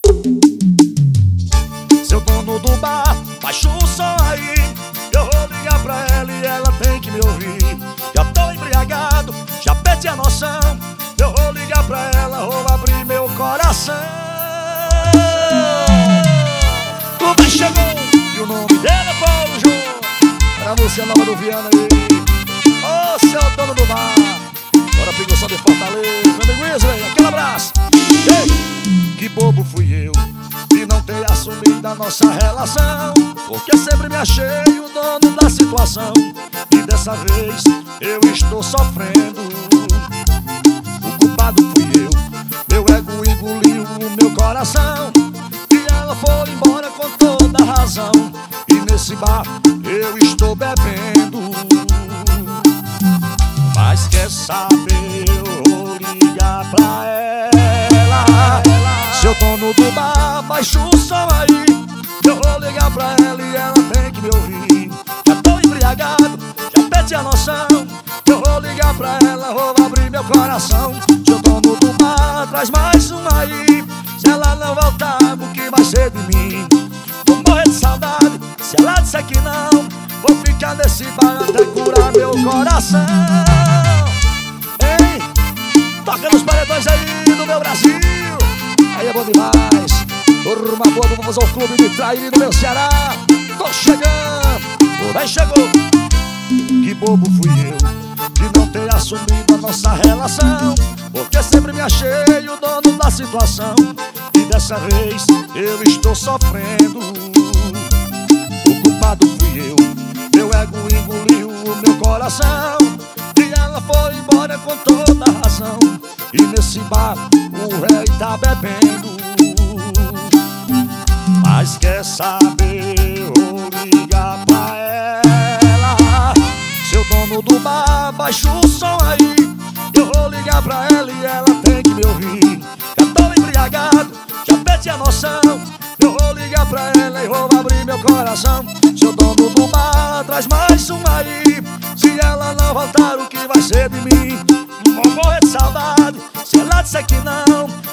Seu dono do bar, baixa o som aí. Eu vou ligar pra ela e ela tem que me ouvir. Já tô embriagado, já perdi a noção. Eu vou ligar pra ela, vou abrir meu coração. O bar chegou e o nome dela é Paulo Júnior. Pra você, nova do Viana aí. Ô, seu dono do bar, bora pinguição de Fortaleza. Meu amigo Wesley, aquele abraço. Ei, que bobo fui eu de não ter assumido a nossa relação, porque sempre me achei o dono da situação. E dessa vez eu estou sofrendo. O culpado fui eu, meu ego engoliu o meu coração. E ela foi embora com toda a razão. E nesse bar eu estou bebendo. Mas quer saber, eu vou ligar pra ela. Seu dono do bar, baixa o som aí. Eu vou ligar pra ela e ela tem que me ouvir. Já tô embriagado, já perdi a noção. Eu vou ligar pra ela, vou abrir meu coração. Seu dono do bar, traz mais um aí. Se ela não voltar, o que vai ser de mim? Vou morrer de saudade, se ela disser que não, vou ficar nesse bar até curar meu coração. Ei, toca nos paredões aí do meu Brasil. Aí é bom demais. Turma boa, vamos ao clube de Traíra do meu Ceará. Tô chegando, o bem chegou. Que bobo fui eu de não ter assumido a nossa relação, porque sempre me achei o dono da situação. E dessa vez eu estou sofrendo. O culpado fui eu, meu ego engoliu o meu coração. E ela foi embora com toda a razão. E nesse bar o rei tá bebendo. Mas quer saber, vou ligar pra ela. Seu dono do bar, baixa o som aí. Eu vou ligar pra ela e ela tem que me ouvir. Já tô embriagado, já perdi a noção. Eu vou ligar pra ela e vou abrir meu coração. Seu dono do bar, traz mais um aí. Se ela não voltar, o que vai ser de mim? Vou morrer de saudade, se ela disser que não,